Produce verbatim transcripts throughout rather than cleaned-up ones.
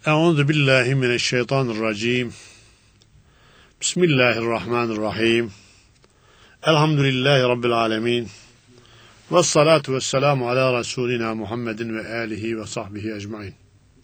Euzu billahi mineşşeytanirracim. Bismillahirrahmanirrahim. Elhamdülillahi rabbil alamin. Ves salatu vesselamu ala Resulina Muhammedin ve alihi ve sahbihi ecmaîn.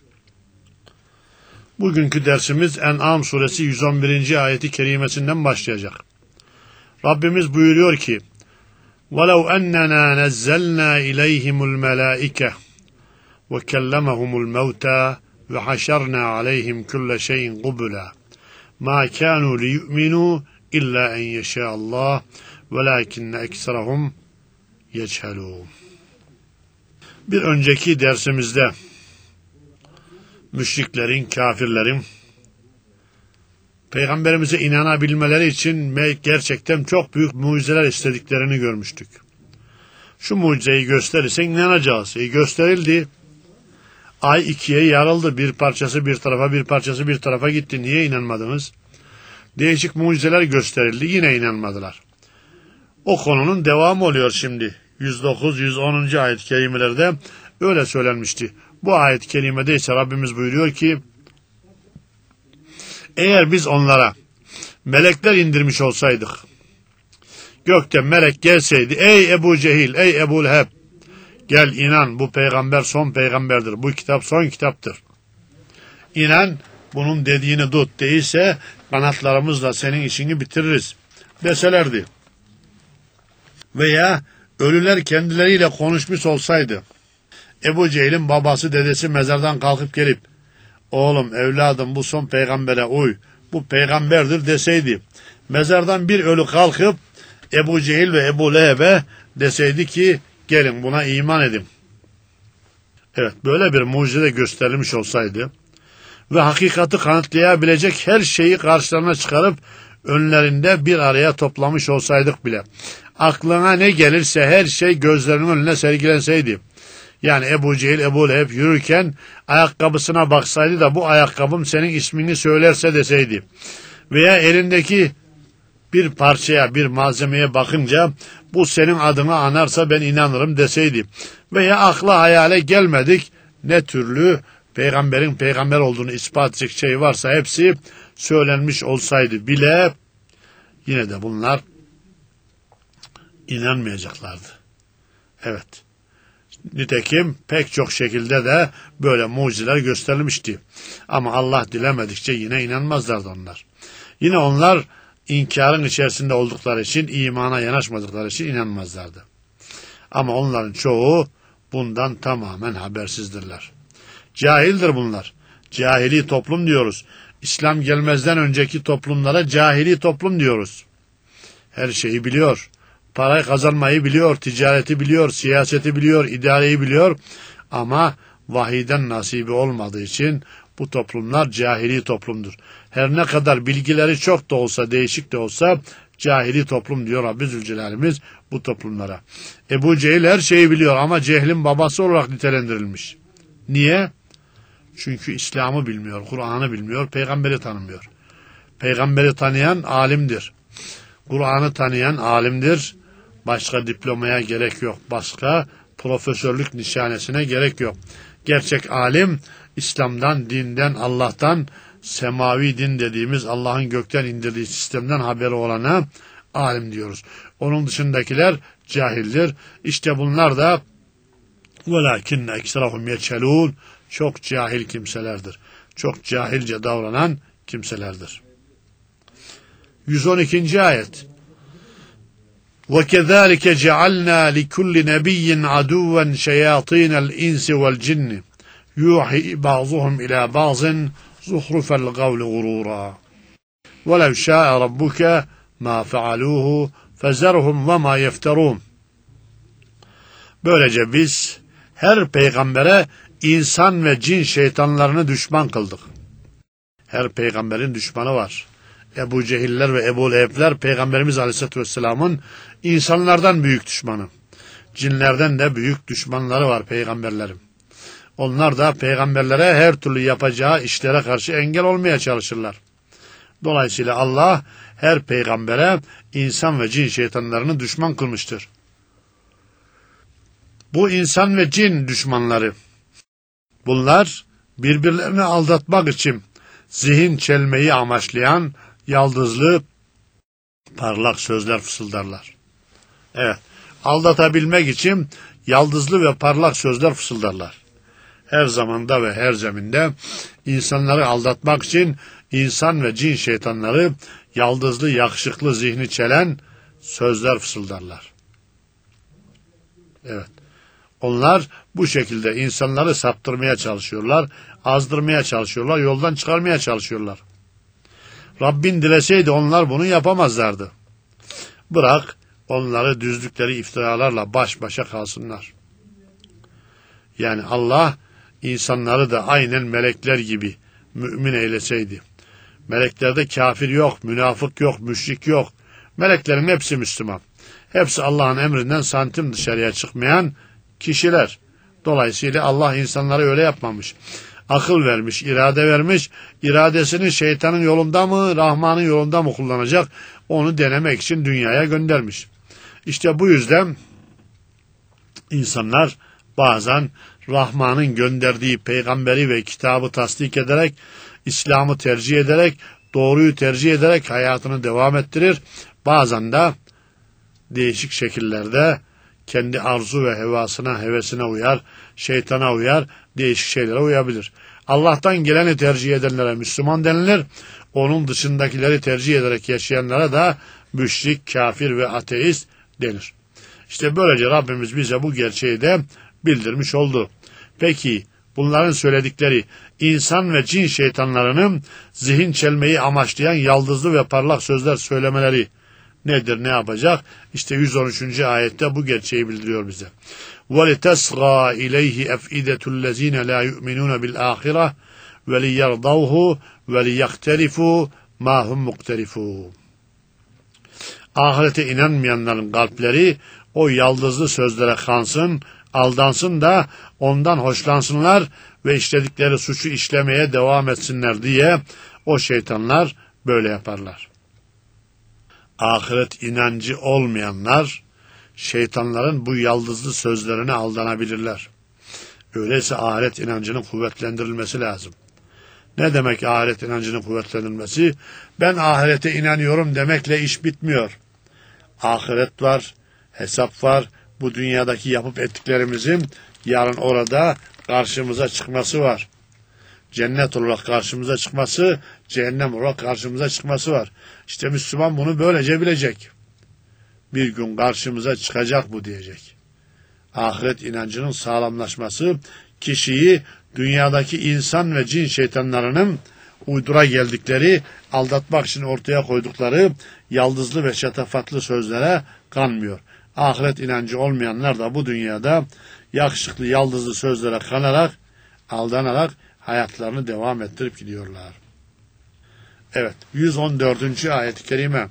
Bugünkü dersimiz En'am suresi yüz on birinci ayeti kerimesinden başlayacak. Rabbimiz buyuruyor ki: وَلَوْ أَنَّنَا نَزَّلْنَا إِلَيْهِمُ الْمَلَائِكَةَ وَكَلَّمَهُمُ الْمَوْتَى وَحَشَرْنَا عَلَيْهِمْ كُلَّ شَيْءٍ قُبُلًا مَا كَانُوا لِيُؤْمِنُوا إِلَّا أَنْ يَشَاءَ اللّٰهُ وَلَكِنَّ أَكْثَرَهُمْ يَجْهَلُونَ. Bir önceki dersimizde müşriklerin, kafirlerin Peygamberimize inanabilmeleri için gerçekten çok büyük mucizeler istediklerini görmüştük. Şu mucizeyi gösterirsen inanacağız. E gösterildi. Ay ikiye yarıldı. Bir parçası bir tarafa, bir parçası bir tarafa gitti. Niye inanmadınız? Değişik mucizeler gösterildi. Yine inanmadılar. O konunun devamı oluyor şimdi. yüz dokuz yüz onuncu ayet-i kerimelerde öyle söylenmişti. Bu ayet-i kerimede ise Rabbimiz buyuruyor ki: eğer biz onlara melekler indirmiş olsaydık, gökten melek gelseydi, ey Ebu Cehil, ey Ebu Leheb, gel inan, bu peygamber son peygamberdir, bu kitap son kitaptır. İnan, bunun dediğini tut, değilse kanatlarımızla senin işini bitiririz deselerdi. Veya ölüler kendileriyle konuşmuş olsaydı, Ebu Cehil'in babası, dedesi mezardan kalkıp gelip, oğlum, evladım, bu son peygambere uy, bu peygamberdir deseydi, mezardan bir ölü kalkıp Ebu Cehil ve Ebu Leheb'e deseydi ki gelin buna iman edin. Evet, böyle bir mucize gösterilmiş olsaydı ve hakikati kanıtlayabilecek her şeyi karşılarına çıkarıp önlerinde bir araya toplamış olsaydık bile, aklına ne gelirse her şey gözlerinin önüne sergilenseydi, yani Ebu Cehil, Ebu Leheb yürürken ayakkabısına baksaydı da bu ayakkabım senin ismini söylerse deseydi, veya elindeki bir parçaya, bir malzemeye bakınca bu senin adını anarsa ben inanırım deseydi, veya akla hayale gelmedik ne türlü peygamberin peygamber olduğunu ispat edecek şey varsa hepsi söylenmiş olsaydı bile yine de bunlar inanmayacaklardı. Evet. Nitekim pek çok şekilde de böyle mucizeler gösterilmişti. Ama Allah dilemedikçe yine inanmazlardı onlar. Yine onlar inkarın içerisinde oldukları için, imana yanaşmadıkları için inanmazlardı. Ama onların çoğu bundan tamamen habersizdirler. Cahildir bunlar. Cahili toplum diyoruz. İslam gelmezden önceki toplumlara cahili toplum diyoruz. Her şeyi biliyor. Parayı kazanmayı biliyor, ticareti biliyor, siyaseti biliyor, idareyi biliyor. Ama vahiyden nasibi olmadığı için bu toplumlar cahili toplumdur. Her ne kadar bilgileri çok da olsa, değişik de olsa cahili toplum diyor Rabbi Zülcelal'imiz bu toplumlara. Ebu Cehil her şeyi biliyor ama cehlin babası olarak nitelendirilmiş. Niye? Çünkü İslam'ı bilmiyor, Kur'an'ı bilmiyor, peygamberi tanımıyor. Peygamberi tanıyan alimdir. Kur'an'ı tanıyan alimdir. Başka diplomaya gerek yok. Başka profesörlük nişanesine gerek yok. Gerçek alim İslam'dan, dinden, Allah'tan, semavi din dediğimiz Allah'ın gökten indirdiği sistemden haberi olana alim diyoruz. Onun dışındakiler cahildir. İşte bunlar da وَلَكِنَّ اَكْسَرَهُمْ يَچَلُونَ çok cahil kimselerdir. Çok cahilce davranan kimselerdir. yüz on ikinci ayet. وَكَذَٰلِكَ جَعَلْنَا لِكُلِّ نَبِيٍّ عَدُوًّا شَيَاطِينَ الْاِنْسِ وَالْجِنِّ يُوحِي بَعْضُهُمْ إِلَى بَعْضٍ زُخْرُفَ الْقَوْلِ غُرُورًا وَلَوْ شَاءَ رَبُّكَ مَا فَعَلُوهُ فَذَرْهُمْ وَمَا يَفْتَرُونَ. Böylece biz her peygambere insan ve cin şeytanlarını düşman kıldık. Her peygamberin düşmanı var. Ebu Cehiller ve Ebu Lehebler Peygamberimiz Aleyhisselatü Vesselam'ın insanlardan büyük düşmanı. Cinlerden de büyük düşmanları var peygamberlerin. Onlar da peygamberlere her türlü yapacağı işlere karşı engel olmaya çalışırlar. Dolayısıyla Allah her peygambere insan ve cin şeytanlarını düşman kılmıştır. Bu insan ve cin düşmanları. Bunlar birbirlerini aldatmak için zihin çelmeyi amaçlayan yaldızlı parlak sözler fısıldarlar. Evet, aldatabilmek için yaldızlı ve parlak sözler fısıldarlar. Her zamanda ve her zeminde insanları aldatmak için insan ve cin şeytanları yaldızlı, yakışıklı zihni çelen sözler fısıldarlar. Evet. Onlar bu şekilde insanları saptırmaya çalışıyorlar, azdırmaya çalışıyorlar, yoldan çıkarmaya çalışıyorlar. Rabbin dileseydi onlar bunu yapamazlardı. Bırak onları düzdükleri iftiralarla baş başa kalsınlar. Yani Allah insanları da aynen melekler gibi mümin eyleseydi. Meleklerde kafir yok, münafık yok, müşrik yok. Meleklerin hepsi Müslüman. Hepsi Allah'ın emrinden santim dışarıya çıkmayan kişiler. Dolayısıyla Allah insanları öyle yapmamış. Akıl vermiş, irade vermiş. İradesini şeytanın yolunda mı, Rahman'ın yolunda mı kullanacak? Onu denemek için dünyaya göndermiş. İşte bu yüzden insanlar bazen Rahman'ın gönderdiği peygamberi ve kitabı tasdik ederek, İslam'ı tercih ederek, doğruyu tercih ederek hayatını devam ettirir. Bazen de değişik şekillerde kendi arzu ve hevasına, hevesine uyar, şeytana uyar, değişik şeylere uyabilir. Allah'tan geleni tercih edenlere Müslüman denilir. Onun dışındakileri tercih ederek yaşayanlara da müşrik, kafir ve ateist denir. İşte böylece Rabbimiz bize bu gerçeği de bildirmiş oldu. Peki bunların söyledikleri insan ve cin şeytanlarının zihin çelmeyi amaçlayan yaldızlı ve parlak sözler söylemeleri nedir, ne yapacak? İşte yüz on üçüncü ayette bu gerçeği bildiriyor bize. وَلِتَسْغَى اِلَيْهِ اَفْئِدَةُ الَّذ۪ينَ لَا يُؤْمِنُونَ بِالْآخِرَةِ وَلِيَرْضَوْهُ وَلِيَقْتَرِفُوا مَا هُمْ مُقْتَرِفُونَ. Ahirete inanmayanların kalpleri o yaldızlı sözlere kansın, aldansın da ondan hoşlansınlar ve işledikleri suçu işlemeye devam etsinler diye o şeytanlar böyle yaparlar. Ahiret inancı olmayanlar şeytanların bu yaldızlı sözlerine aldanabilirler. Öyleyse ahiret inancının kuvvetlendirilmesi lazım. Ne demek ahiret inancının kuvvetlendirilmesi? Ben ahirete inanıyorum demekle iş bitmiyor. Ahiret var, hesap var. Bu dünyadaki yapıp ettiklerimizin yarın orada karşımıza çıkması var. Cennet olarak karşımıza çıkması, cehennem olarak karşımıza çıkması var. İşte Müslüman bunu böylece bilecek. Bir gün karşımıza çıkacak bu diyecek. Ahiret inancının sağlamlaşması, kişiyi dünyadaki insan ve cin şeytanlarının uydura geldikleri, aldatmak için ortaya koydukları yaldızlı ve şatafatlı sözlere kanmıyor. Ahiret inancı olmayanlar da bu dünyada yakışıklı yaldızlı sözlere kanarak, aldanarak hayatlarını devam ettirip gidiyorlar. Evet, yüz on dördüncü ayet-i kerime.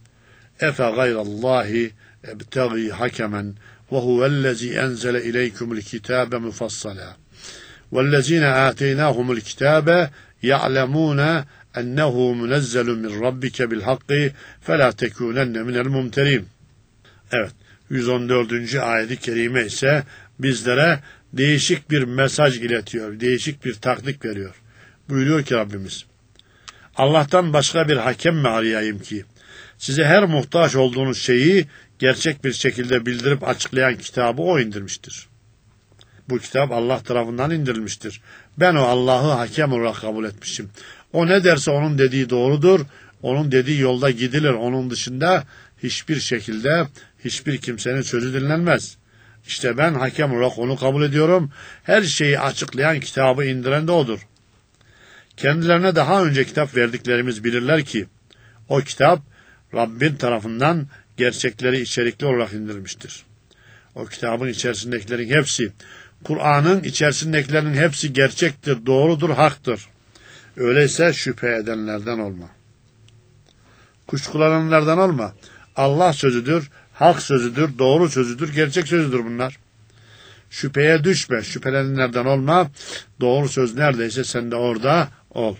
Efe gayrallahi ebtagi hakemen ve huvellezî enzele ileykumul kitâbe mufassala. Vellezîne âteynâhumul kitâbe ya'lemûne ennehu munezzelun min rabbike bil hakki felâ tekûnenne minel mumterîn. Evet, yüz on dördüncü ayet-i kerime ise bizlere değişik bir mesaj iletiyor, değişik bir taktik veriyor. Buyuruyor ki Rabbimiz, Allah'tan başka bir hakem mi arayayım ki, size her muhtaç olduğunuz şeyi gerçek bir şekilde bildirip açıklayan kitabı o indirmiştir. Bu kitap Allah tarafından indirilmiştir. Ben o Allah'ı hakem olarak kabul etmişim. O ne derse onun dediği doğrudur, onun dediği yolda gidilir. Onun dışında hiçbir şekilde hiçbir kimsenin sözü dinlenmez. İşte ben hakem olarak onu kabul ediyorum. Her şeyi açıklayan kitabı indiren de odur. Kendilerine daha önce kitap verdiklerimiz bilirler ki, o kitap Rabbin tarafından gerçekleri içerikli olarak indirilmiştir. O kitabın içerisindekilerin hepsi, Kur'an'ın içerisindekilerin hepsi gerçektir, doğrudur, haktır. Öyleyse şüphe edenlerden olma. Kuşkulananlardan olma. Allah sözüdür, hak sözüdür, doğru sözüdür, gerçek sözüdür bunlar. Şüpheye düşme, şüphelenenlerden olma. Doğru söz neredeyse sen de orada ol.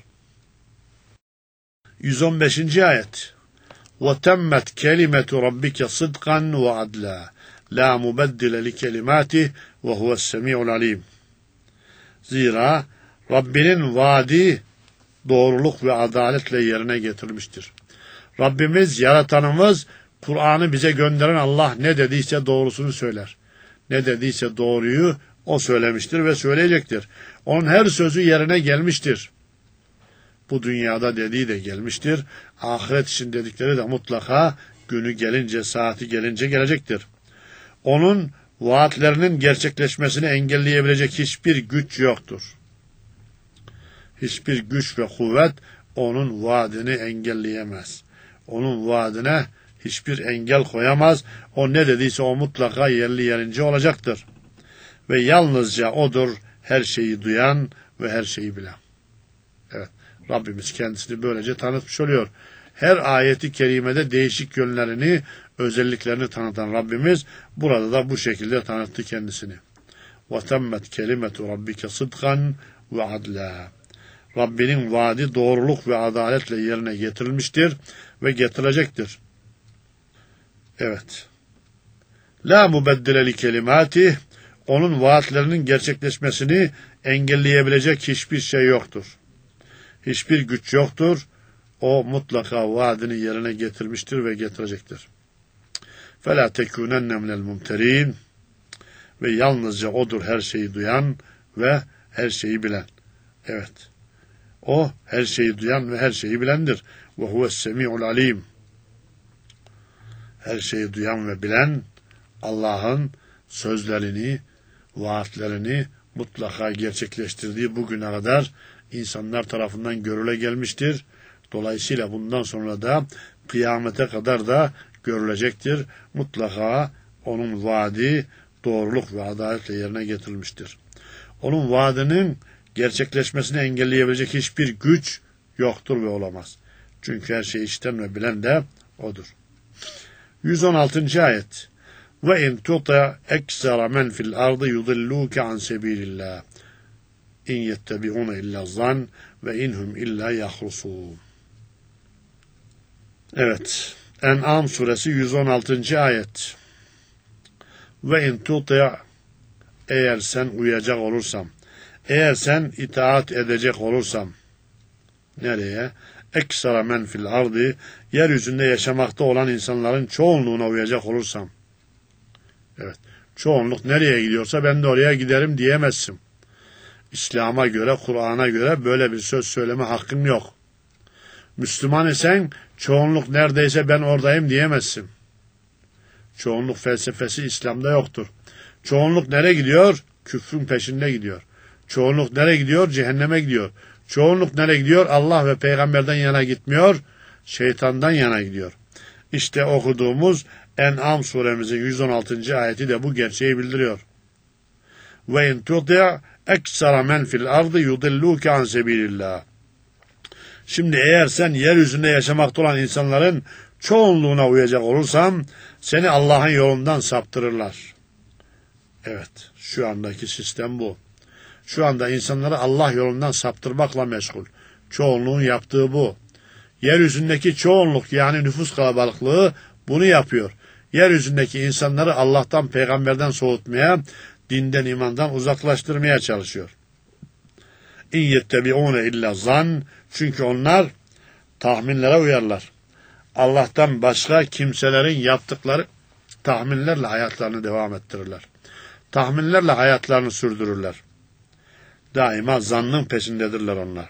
yüz on beşinci ayet. وَتَمَّتْ كَلِمَةُ رَبِّكَ صِدْقًا وَعَدْلًا لَا مُبَدِّلَ لِكَلِمَاتِهِ وَهُوَ السَّمِيعُ الْعَلِيمُ. Zira Rabbinin vaadi doğruluk ve adaletle yerine getirilmiştir. Rabbimiz, yaratanımız, Kur'an'ı bize gönderen Allah ne dediyse doğrusunu söyler. Ne dediyse doğruyu o söylemiştir ve söyleyecektir. Onun her sözü yerine gelmiştir. Bu dünyada dediği de gelmiştir. Ahiret için dedikleri de mutlaka günü gelince, saati gelince gelecektir. Onun vaatlerinin gerçekleşmesini engelleyebilecek hiçbir güç yoktur. Hiçbir güç ve kuvvet onun vaadini engelleyemez. Onun vaadine hiçbir engel koyamaz. O ne dediyse o mutlaka yerli yerince olacaktır. Ve yalnızca odur her şeyi duyan ve her şeyi bilen. Evet, Rabbimiz kendisini böylece tanıtmış oluyor. Her ayeti kerimede değişik yönlerini, özelliklerini tanıtan Rabbimiz burada da bu şekilde tanıttı kendisini. وَتَمَّتْ كَلِمَةُ رَبِّكَ صِدْقًا وَعَدْلًا. Rabbinin vaadi doğruluk ve adaletle yerine getirilmiştir ve getirilecektir. Evet. La mubeddile li kelimati, onun vaatlerinin gerçekleşmesini engelleyebilecek hiçbir şey yoktur. Hiçbir güç yoktur. O mutlaka vaadini yerine getirmiştir ve getirecektir. فَلَا تَكُونَنَّ مِنَ الْمُمْتَرِينَ. Ve yalnızca odur her şeyi duyan ve her şeyi bilen. Evet. O her şeyi duyan ve her şeyi bilendir. وَهُوَ السَّمِيعُ الْعَلِيمُ. Her şeyi duyan ve bilen Allah'ın sözlerini, vaatlerini mutlaka gerçekleştirdiği bugüne kadar insanlar tarafından görüle gelmiştir. Dolayısıyla bundan sonra da kıyamete kadar da görülecektir. Mutlaka onun vaadi doğruluk ve adaletle yerine getirilmiştir. Onun vaadinin gerçekleşmesini engelleyebilecek hiçbir güç yoktur ve olamaz. Çünkü her şeyi işiten ve bilen de odur. yüz on altıncı ayet. Ve in tuta eksara men fil ardı yudilluke an sebilillah. İn yettebi'une illa zan ve inhum illa yahrusun. Evet. En'am suresi yüz on altıncı ayet. Ve in tuta, eğer sen uyacak olursam, eğer sen itaat edecek olursam, nereye? Eksara men fil ardı, yeryüzünde yaşamakta olan insanların çoğunluğuna uyacak olursam. Evet. Çoğunluk nereye gidiyorsa ben de oraya giderim diyemezsin. İslam'a göre, Kur'an'a göre böyle bir söz söyleme hakkın yok. Müslüman isen çoğunluk neredeyse ben oradayım diyemezsin. Çoğunluk felsefesi İslam'da yoktur. Çoğunluk nereye gidiyor? Küfrün peşinde gidiyor. Çoğunluk nereye gidiyor? Cehenneme gidiyor. Çoğunluk nereye gidiyor? Allah ve peygamberden yana gitmiyor, şeytandan yana gidiyor. İşte okuduğumuz En'am suremizin yüz on altıncı ayeti de bu gerçeği bildiriyor. Ve in tuti' eksara men fil ardı yudilluke an sebilillah. Şimdi eğer sen yeryüzünde yaşamakta olan insanların çoğunluğuna uyacak olursan seni Allah'ın yolundan saptırırlar. Evet, şu andaki sistem bu. Şu anda insanları Allah yolundan saptırmakla meşgul. Çoğunluğun yaptığı bu. Yeryüzündeki çoğunluk yani nüfus kalabalıklığı bunu yapıyor. Yeryüzündeki insanları Allah'tan, peygamberden soğutmaya, dinden, imandan uzaklaştırmaya çalışıyor. İn yettebi'une illa zan, çünkü onlar tahminlere uyarlar. Allah'tan başka kimselerin yaptıkları tahminlerle hayatlarını devam ettirirler. Tahminlerle hayatlarını sürdürürler. Daima zannın peşindedirler onlar.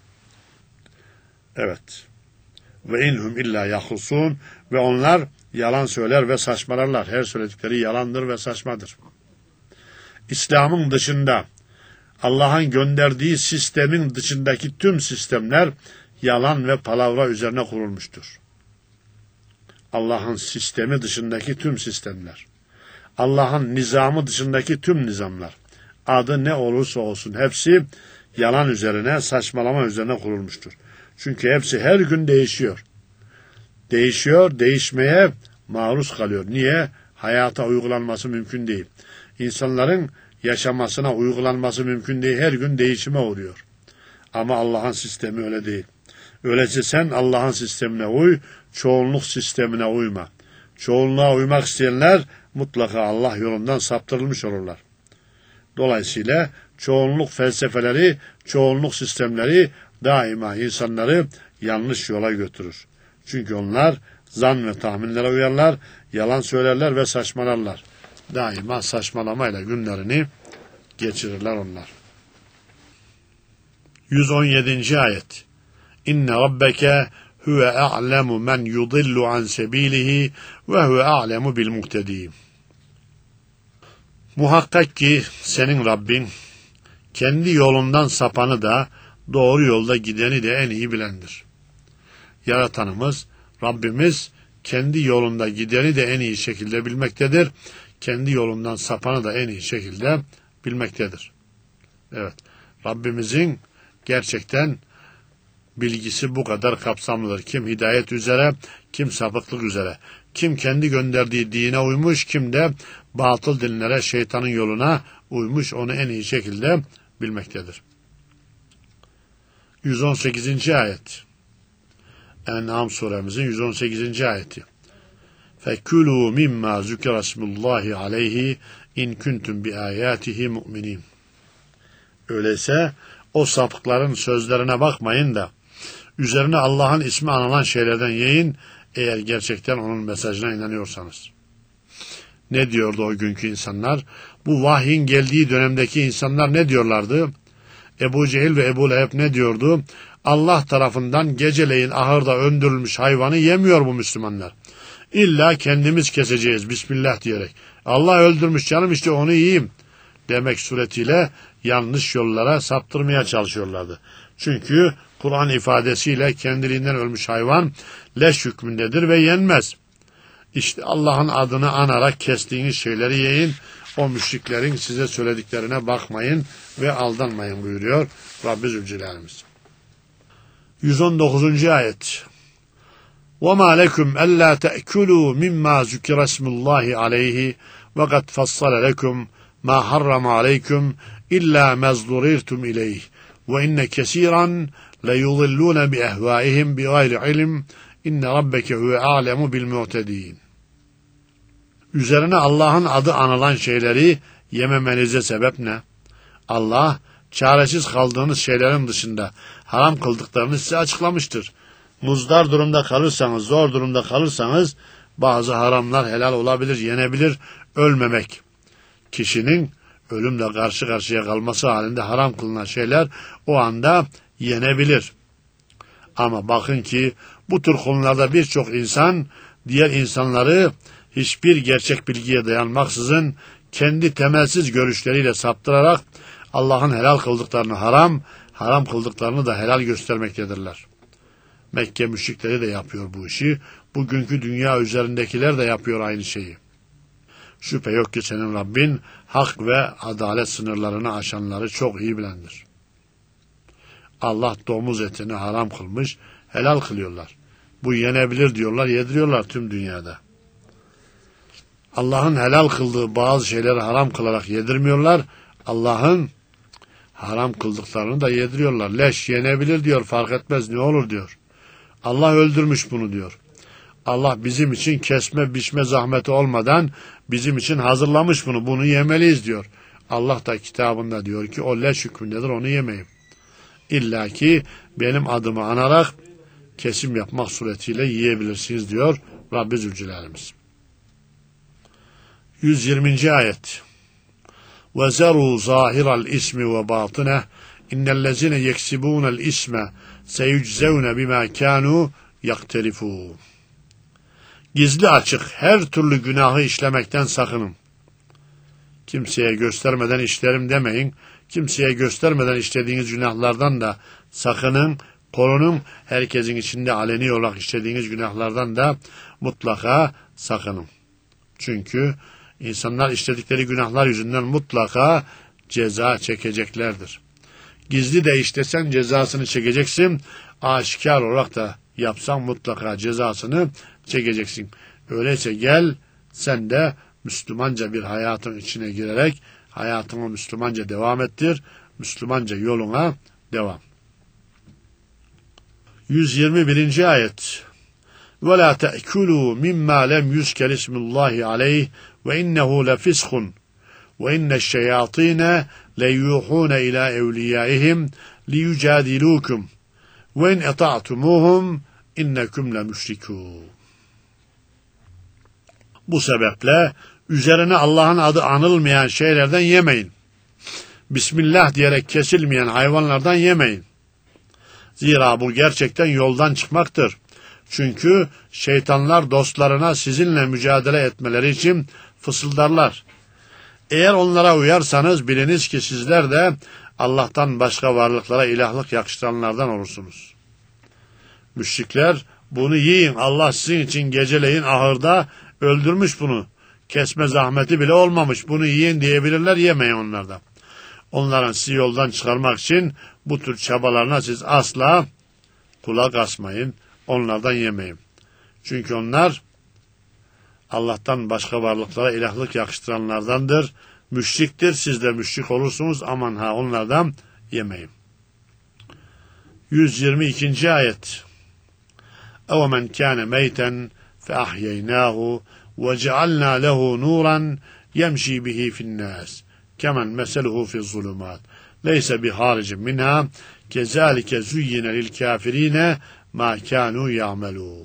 Evet. Ve inhum illa yahrusun, ve onlar yalan söyler ve saçmalarlar. Her söyledikleri yalandır ve saçmadır. İslam'ın dışında, Allah'ın gönderdiği sistemin dışındaki tüm sistemler yalan ve palavra üzerine kurulmuştur. Allah'ın sistemi dışındaki tüm sistemler, Allah'ın nizamı dışındaki tüm nizamlar, adı ne olursa olsun hepsi yalan üzerine, saçmalama üzerine kurulmuştur. Çünkü hepsi her gün değişiyor. Değişiyor, değişmeye maruz kalıyor. Niye? Hayata uygulanması mümkün değil. İnsanların yaşamasına uygulanması mümkün değil. Her gün değişime uğruyor. Ama Allah'ın sistemi öyle değil. Öyleyse sen Allah'ın sistemine uy, çoğunluk sistemine uyma. Çoğunluğa uymak isteyenler mutlaka Allah yolundan saptırılmış olurlar. Dolayısıyla çoğunluk felsefeleri, çoğunluk sistemleri daima insanları yanlış yola götürür. Çünkü onlar zan ve tahminlere uyarlar, yalan söylerler ve saçmalarlar. Daima saçmalamayla günlerini geçirirler onlar. yüz on yedinci ayet. İnne rabbeke huve a'lemu men yudillu an sebilihi ve huve a'lemu bil muhtedin. Muhakkak ki senin Rabbin kendi yolundan sapanı da doğru yolda gideni de en iyi bilendir. Yaratanımız, Rabbimiz kendi yolunda gideni de en iyi şekilde bilmektedir. Kendi yolundan sapanı da en iyi şekilde bilmektedir. Evet, Rabbimizin gerçekten bilgisi bu kadar kapsamlıdır. Kim hidayet üzere, kim sapıklık üzere. Kim kendi gönderdiği dine uymuş, kim de batıl dinlere, şeytanın yoluna uymuş, onu en iyi şekilde bilmektedir. yüz on sekizinci ayet. En'am suremizin yüz on sekizinci ayeti. فَكُلُوا مِمَّا ذُكِرَ اسْمُ اللّٰهِ عَلَيْهِ اِنْ كُنْتُمْ بِآيَاتِهِ مُؤْمِنِينَ. Öyleyse o sapıkların sözlerine bakmayın da üzerine Allah'ın ismi anılan şeylerden yiyin, eğer gerçekten onun mesajına inanıyorsanız. Ne diyordu o günkü insanlar? Bu vahyin geldiği dönemdeki insanlar ne diyorlardı? Ebu Cehil ve Ebu Leheb ne diyordu? Allah tarafından geceleyin ahırda öldürülmüş hayvanı yemiyor bu Müslümanlar. İlla kendimiz keseceğiz Bismillah diyerek. Allah öldürmüş canım, işte onu yiyeyim demek suretiyle yanlış yollara saptırmaya çalışıyorlardı. Çünkü Kur'an ifadesiyle kendiliğinden ölmüş hayvan leş hükmündedir ve yenmez. İşte Allah'ın adını anarak kestiğiniz şeyleri yiyin. O müşriklerin size söylediklerine bakmayın ve aldanmayın buyuruyor Rabbi Zülcelal'imiz. yüz on dokuzuncu ayet. وَمَا لَكُمْ أَلَّا تَأْكُلُوا مِمَّا ذُكِرَ اسْمُ اللّٰهِ عَلَيْهِ وَقَدْ فَصَّلَ لَكُمْ مَا حَرَّمَ عَلَيْكُمْ إِلَّا مَا اضْطُرِرْتُمْ إِلَيْهِ وَإِنَّ كَثِيرًا لَيُضِلُّونَ بِأَهْوَائِهِمْ بِغَيْرِ عِلْمٍ إِنَّ رَبَّكَ هُوَ أَعْلَمُ بِالْمُعْتَدِينَ. Üzerine Allah'ın adı anılan şeyleri yememenize sebep ne? Allah, çaresiz kaldığınız şeylerin dışında haram kıldıklarını size açıklamıştır. Muzdar durumda kalırsanız, zor durumda kalırsanız bazı haramlar helal olabilir, yenebilir. Ölmemek, kişinin ölümle karşı karşıya kalması halinde haram kılınan şeyler o anda yenebilir. Ama bakın ki bu tür konularda birçok insan diğer insanları hiçbir gerçek bilgiye dayanmaksızın kendi temelsiz görüşleriyle saptırarak Allah'ın helal kıldıklarını haram, haram kıldıklarını da helal göstermektedirler. Mekke müşrikleri de yapıyor bu işi. Bugünkü dünya üzerindekiler de yapıyor aynı şeyi. Şüphe yok ki senin Rabbin hak ve adalet sınırlarını aşanları çok iyi bilendir. Allah domuz etini haram kılmış, helal kılıyorlar. Bu yenebilir diyorlar, yediriyorlar tüm dünyada. Allah'ın helal kıldığı bazı şeyleri haram kılarak yedirmiyorlar. Allah'ın haram kıldıklarını da yediriyorlar. Leş yenebilir diyor, fark etmez ne olur diyor. Allah öldürmüş bunu diyor. Allah bizim için kesme biçme zahmeti olmadan bizim için hazırlamış bunu. Bunu yemeliyiz diyor. Allah da kitabında diyor ki o leş hükmündedir, onu yemeyin. İlla ki benim adımı anarak kesim yapmak suretiyle yiyebilirsiniz diyor Rabbi Zülcelal'imiz. yüz yirminci ayet. وَزَرُوا ظَاهِرَ الْاِسْمِ وَبَاطِنَهِ اِنَّ الَّذِينَ يَكْسِبُونَ الْاِسْمَ سَيُجْزَوْنَ بِمَا كَانُوا يَقْتَرِفُونَ. Gizli açık her türlü günahı işlemekten sakının. Kimseye göstermeden işlerim demeyin. Kimseye göstermeden işlediğiniz günahlardan da sakının, korunun. Herkesin içinde aleni olarak işlediğiniz günahlardan da mutlaka sakının. Çünkü insanlar işledikleri günahlar yüzünden mutlaka ceza çekeceklerdir. Gizli de işlesen cezasını çekeceksin. Aşikar olarak da yapsan mutlaka cezasını çekeceksin. Öyleyse gel sen de Müslümanca bir hayatın içine girerek hayatını Müslümanca devam ettir. Müslümanca yoluna devam. yüz yirmi birinci ayet. وَلَا تَأْكُلُوا مِمَّا لَمْ يُذْكَرِ اسْمُ اللّٰهِ عَلَيْهِ وَإِنَّهُ لَفِسْقٌ وَإِنَّ الشَّيَاطِينَ لَيُوحُونَ إِلَى أَوْلِيَائِهِمْ لِيُجَادِلُوكُمْ وَاِنْ اَطَعْتُمُوهُمْ اِنَّكُمْ لَمُشْرِكُونَ. Bu sebeple üzerine Allah'ın adı anılmayan şeylerden yemeyin. Bismillah diyerek kesilmeyen hayvanlardan yemeyin. Zira bu gerçekten yoldan çıkmaktır. Çünkü şeytanlar dostlarına sizinle mücadele etmeleri için fısıldarlar. Eğer onlara uyarsanız biliniz ki sizler de Allah'tan başka varlıklara ilahlık yakıştıranlardan olursunuz. Müşrikler bunu yiyin, Allah sizin için geceleyin ahırda öldürmüş bunu. Kesme zahmeti bile olmamış, bunu yiyin diyebilirler, yemeyin onlardan. Onların sizi yoldan çıkarmak için bu tür çabalarına siz asla kulak asmayın, onlardan yemeyin. Çünkü onlar Allah'tan başka varlıklara ilahlık yakıştıranlardandır. Müşriktir, siz de müşrik olursunuz, aman ha onlardan yemeyin. yüz yirmi ikinci ayet. اَوَمَنْ كَانَ مَيْتًا فَأَحْيَيْنَاهُ وَجَعَلْنَا لَهُ نُورًا يَمْشِي بِهِ فِي النَّاسِ كَمَنْ مَثَلُهُ فِي الظُّلُمَاتِ لَيْسَ بِخَارِجٍ مِنْهَا كَذَٰلِكَ زُيِّنَ لِلْكَافِرِينَ مَا كَانُوا يَعْمَلُونَ.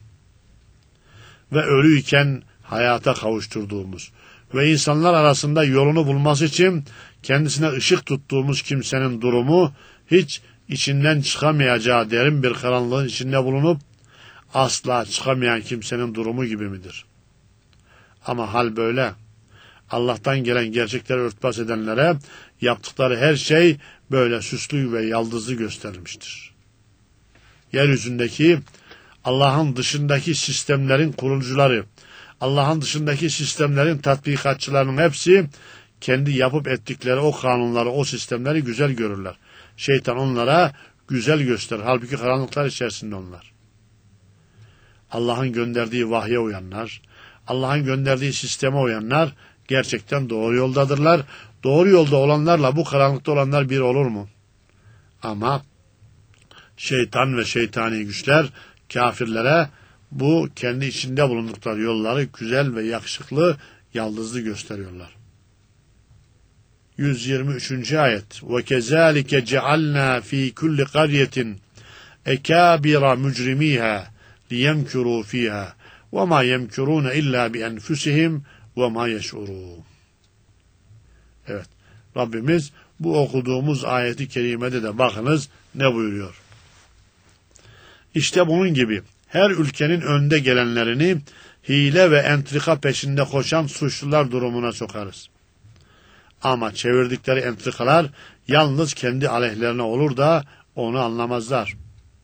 Ve ölüyken hayata kavuşturduğumuz ve insanlar arasında yolunu bulması için kendisine ışık tuttuğumuz kimsenin durumu hiç içinden çıkamayacağı derin bir karanlığın içinde bulunup asla çıkamayan kimsenin durumu gibi midir? Ama hal böyle. Allah'tan gelen gerçekleri örtbas edenlere yaptıkları her şey böyle süslü ve yaldızlı gösterilmiştir. Yeryüzündeki Allah'ın dışındaki sistemlerin kurucuları, Allah'ın dışındaki sistemlerin tatbikatçılarının hepsi kendi yapıp ettikleri o kanunları, o sistemleri güzel görürler. Şeytan onlara güzel gösterir. Halbuki karanlıklar içerisinde onlar. Allah'ın gönderdiği vahye uyanlar, Allah'ın gönderdiği sisteme uyanlar gerçekten doğru yoldadırlar. Doğru yolda olanlarla bu karanlıkta olanlar bir olur mu? Ama şeytan ve şeytani güçler kafirlere bu kendi içinde bulundukları yolları güzel ve yakışıklı, yaldızlı gösteriyorlar. yüz yirmi üçüncü ayet. وَكَذَٰلِكَ جَعَلْنَا ف۪ي كُلِّ قَرْيَةٍ اَكَابِرَ مُجْرِم۪يهَا لِيَمْكُرُوا ف۪يهَا وَمَا يَمْكُرُونَ اِلَّا بِاَنْفُسِهِمْ وَمَا يَشْعُرُونَ. Evet, Rabbimiz bu okuduğumuz ayeti kerimede de bakınız ne buyuruyor. İşte bunun gibi her ülkenin önde gelenlerini hile ve entrika peşinde koşan suçlular durumuna sokarız. Ama çevirdikleri entrikalar yalnız kendi aleyhlerine olur da onu anlamazlar.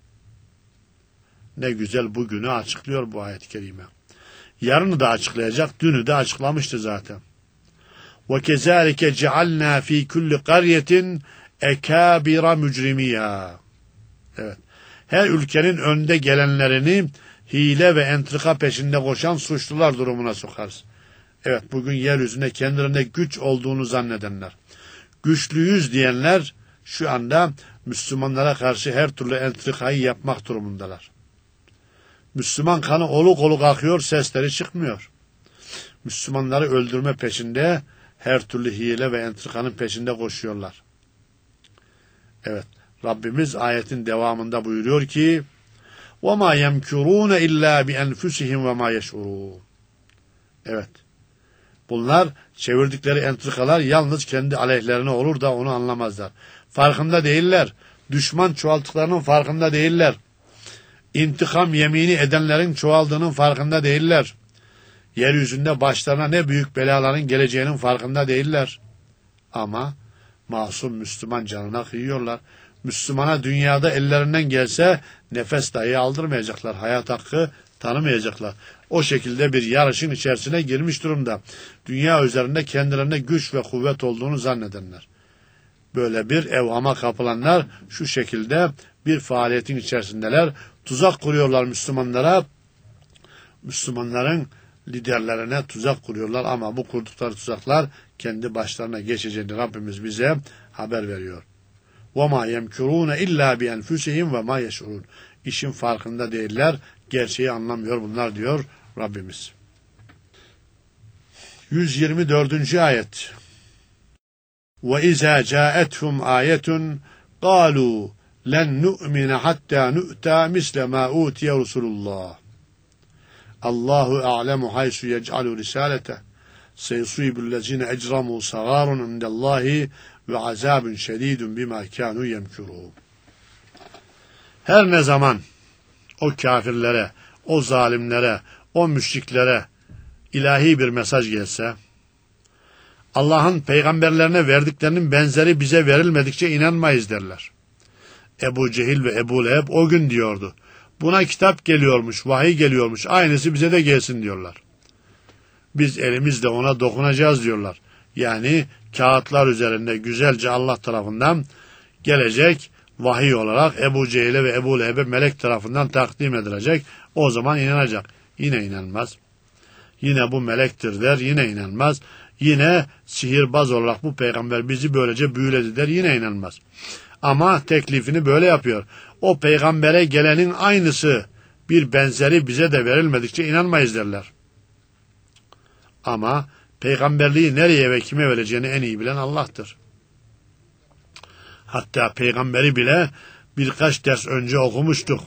Ne güzel bugünü açıklıyor bu ayet-i kerime. Yarını da açıklayacak, dünü de açıklamıştı zaten. وَكَذَٰلِكَ جَعَلْنَا ف۪ي كُلِّ قَرْيَةٍ اَكَابِرَ مُجْرِمِيهَا. Evet. Her ülkenin önde gelenlerini hile ve entrika peşinde koşan suçlular durumuna sokarız. Evet, bugün yeryüzünde kendilerine güç olduğunu zannedenler, güçlüyüz diyenler şu anda Müslümanlara karşı her türlü entrikayı yapmak durumundalar. Müslüman kanı oluk oluk akıyor, sesleri çıkmıyor. Müslümanları öldürme peşinde, her türlü hile ve entrikanın peşinde koşuyorlar. Evet, Rabbimiz ayetin devamında buyuruyor ki وَمَا يَمْكُرُونَ اِلَّا بِاَنْفُسِهِمْ وَمَا يَشْعُرُونَ. Evet, bunlar çevirdikleri entrikalar yalnız kendi aleyhlerine olur da onu anlamazlar. Farkında değiller. Düşman çoğalttıklarının farkında değiller. İntikam yemini edenlerin çoğaldığının farkında değiller. Yeryüzünde başlarına ne büyük belaların geleceğinin farkında değiller. Ama masum Müslüman canına kıyıyorlar. Müslümana dünyada ellerinden gelse nefes dahi aldırmayacaklar. Hayat hakkı tanımayacaklar. O şekilde bir yarışın içerisine girmiş durumda. Dünya üzerinde kendilerine güç ve kuvvet olduğunu zannedenler. Böyle bir evhama kapılanlar şu şekilde bir faaliyetin içerisindeler. Tuzak kuruyorlar Müslümanlara. Müslümanların liderlerine tuzak kuruyorlar ama bu kurdukları tuzaklar kendi başlarına geçeceğini Rabbimiz bize haber veriyor. وَمَا يَمْكُرُونَ اِلَّا بِاَنْفُسِهِمْ وَمَا يَشْعُرُونَ. İşin farkında değiller, gerçeği anlamıyor bunlar diyor Rabbimiz. yüz yirmi dördüncü ayet. وَاِذَا جَاءَتْهُمْ آيَةٌ قَالُوا لَنْ نُؤْمِنَ حَتَّى نُؤْتَى مِسْلَ مَا اُوتِيَ رُسُلُ اللّٰهِ اللّٰهُ اَعْلَمُ حَيْسُ يَجْعَلُ رِسَالَتَهِ سَيُصِيبُ الَّذِينَ اَجْرَمُوا صَغَارٌ عِنْدَ اللّٰهِ وَعَذَابٌ شَد۪يدٌ بِمَا كَانُوا يَمْكُرُونَ. Her ne zaman o kafirlere, o zalimlere, o müşriklere ilahi bir mesaj gelse, Allah'ın peygamberlerine verdiklerinin benzeri bize verilmedikçe inanmayız derler. Ebu Cehil ve Ebu Leheb o gün diyordu. Buna kitap geliyormuş, vahiy geliyormuş, aynısı bize de gelsin diyorlar. Biz elimizle ona dokunacağız diyorlar. Yani kağıtlar üzerinde güzelce Allah tarafından gelecek vahiy olarak Ebu Cehil'e ve Ebu Leheb'e melek tarafından takdim edilecek. O zaman inanacak. Yine inanmaz. Yine bu melektir der, yine inanmaz. Yine sihirbaz olarak bu peygamber bizi böylece büyüledi der, yine inanmaz. Ama teklifini böyle yapıyor. O peygambere gelenin aynısı, bir benzeri bize de verilmedikçe inanmayız derler. Ama peygamberliği nereye ve kime vereceğini en iyi bilen Allah'tır. Hatta peygamberi bile birkaç ders önce okumuştuk.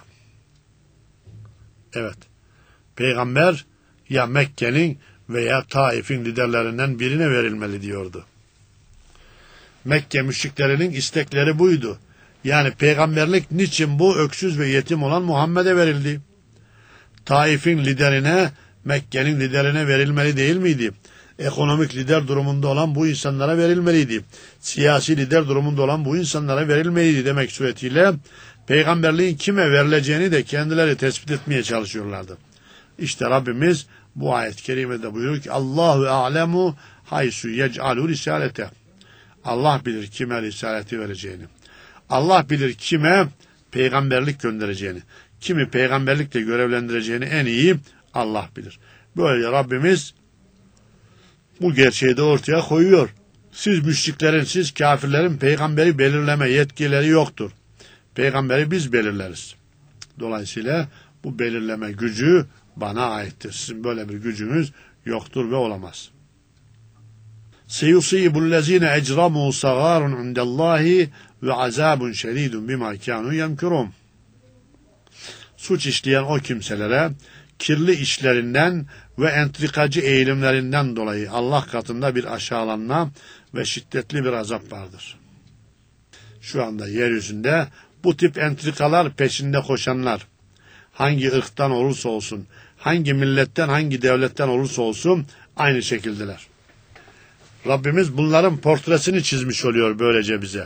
Evet, peygamber ya Mekke'nin veya Taif'in liderlerinden birine verilmeli diyordu. Mekke müşriklerinin istekleri buydu. Yani peygamberlik niçin bu öksüz ve yetim olan Muhammed'e verildi? Taif'in liderine, Mekke'nin liderine verilmeli değil miydi? Ekonomik lider durumunda olan bu insanlara verilmeliydi. Siyasi lider durumunda olan bu insanlara verilmeliydi demek suretiyle peygamberliğin kime verileceğini de kendileri tespit etmeye çalışıyorlardı. İşte Rabbimiz bu ayet-i kerimede buyuruyor ki Allahu a'lemu haysu yec'alu risalete. Allah bilir kime risaleti vereceğini. Allah bilir kime peygamberlik göndereceğini. Kimi peygamberlikle görevlendireceğini en iyi Allah bilir. Böyle Rabbimiz bu gerçeği de ortaya koyuyor. Siz müşriklerin, siz kafirlerin peygamberi belirleme yetkileri yoktur. Peygamberi biz belirleriz. Dolayısıyla bu belirleme gücü bana aittir. Sizin böyle bir gücünüz yoktur ve olamaz. Seyusibullezine ecramu sagarun indallahi ve azabun şedidun bima kanu yemkurun. Suç işleyen o kimselere kirli işlerinden ve entrikacı eğilimlerinden dolayı Allah katında bir aşağılanma ve şiddetli bir azap vardır. Şu anda yeryüzünde bu tip entrikalar peşinde koşanlar, hangi ırktan olursa olsun, hangi milletten, hangi devletten olursa olsun aynı şekildeler. Rabbimiz bunların portresini çizmiş oluyor böylece bize.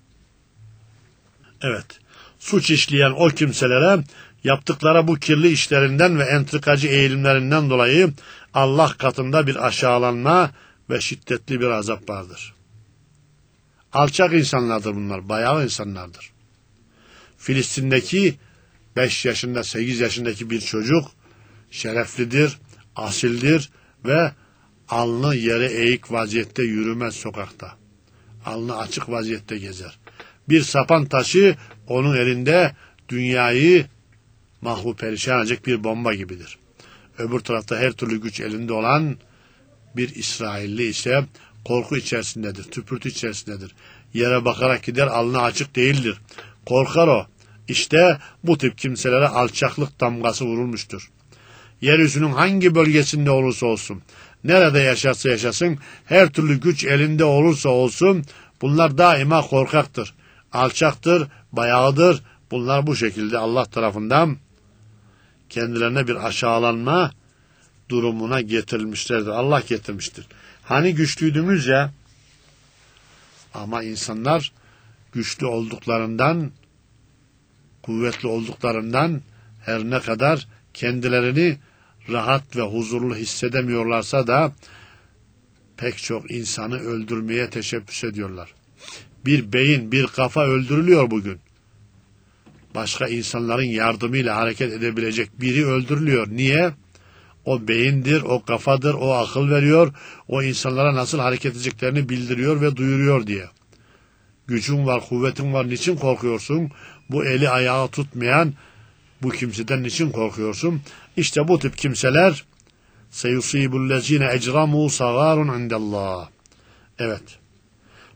Evet, suç işleyen o kimselere yaptıkları bu kirli işlerinden ve entrikacı eğilimlerinden dolayı Allah katında bir aşağılanma ve şiddetli bir azap vardır. Alçak insanlardır bunlar, bayağı insanlardır. Filistin'deki beş yaşında, sekiz yaşındaki bir çocuk şereflidir, asildir ve alnı yere eğik vaziyette yürümez sokakta. Alnı açık vaziyette gezer. Bir sapan taşı onun elinde dünyayı mahvu perişan edecek bir bomba gibidir. Öbür tarafta her türlü güç elinde olan bir İsrailli ise korku içerisindedir, tüpürtü içerisindedir. Yere bakarak gider, alnı açık değildir. Korkar o. İşte bu tip kimselere alçaklık damgası vurulmuştur. Yeryüzünün hangi bölgesinde olursa olsun, nerede yaşarsa yaşasın, her türlü güç elinde olursa olsun, bunlar daima korkaktır, alçaktır, bayağıdır. Bunlar bu şekilde Allah tarafından kendilerine bir aşağılanma durumuna getirilmişlerdir. Allah getirmiştir. Hani güçlüydünüz ya, ama insanlar güçlü olduklarından, kuvvetli olduklarından her ne kadar kendilerini rahat ve huzurlu hissedemiyorlarsa da pek çok insanı öldürmeye teşebbüs ediyorlar. Bir beyin, bir kafa öldürülüyor bugün. Başka insanların yardımıyla hareket edebilecek biri öldürülüyor. Niye? O beyindir, o kafadır, o akıl veriyor, o insanlara nasıl hareket edeceklerini bildiriyor ve duyuruyor diye. Gücün var, kuvvetin var, niçin korkuyorsun? Bu eli ayağı tutmayan bu kimseden niçin korkuyorsun? İşte bu tip kimseler seyusibullezine ecramu sagarun indallah. Evet.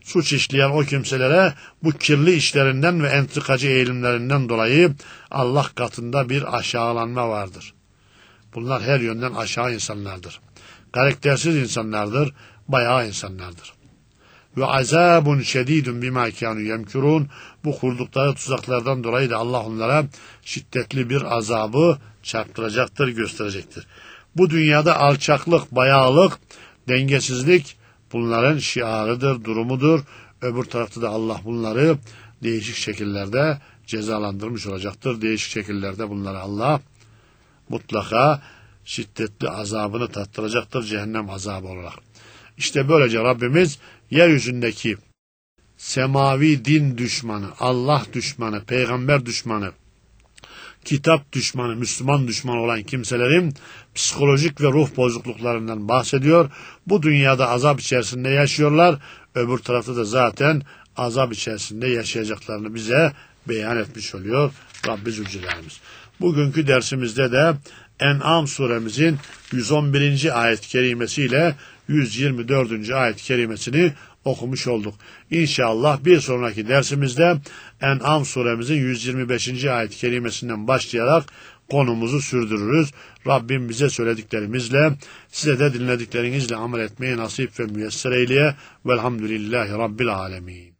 suç işleyen o kimselere bu kirli işlerinden ve entrikacı eğilimlerinden dolayı Allah katında bir aşağılanma vardır. Bunlar her yönden aşağı insanlardır. Karaktersiz insanlardır, bayağı insanlardır. Ve azabun şedidun bima kanu yemkurun. Bu kurdukları tuzaklardan dolayı da Allah onlara şiddetli bir azabı çarptıracaktır, gösterecektir. Bu dünyada alçaklık, bayağılık, dengesizlik bunların şiarıdır, durumudur. Öbür tarafta da Allah bunları değişik şekillerde cezalandırmış olacaktır. Değişik şekillerde bunları Allah mutlaka şiddetli azabını tattıracaktır cehennem azabı olarak. İşte böylece Rabbimiz yeryüzündeki semavi din düşmanı, Allah düşmanı, peygamber düşmanı, kitap düşmanı, Müslüman düşmanı olan kimselerin psikolojik ve ruh bozukluklarından bahsediyor. Bu dünyada azap içerisinde yaşıyorlar. Öbür tarafta da zaten azap içerisinde yaşayacaklarını bize beyan etmiş oluyor Rabbi Zülcelal'imiz. Bugünkü dersimizde de En'am suremizin yüz on birinci ayet-i kerimesiyle yüz yirmi dördüncü ayet-i kerimesini okumuş olduk. İnşallah bir sonraki dersimizde En'am suremizin yüz yirmi beşinci ayet-i kerimesinden başlayarak konumuzu sürdürürüz. Rabbim bize söylediklerimizle, size de dinlediklerinizle amel etmeyi nasip ve müyesser eyleye. Velhamdülillahi Rabbil alemin.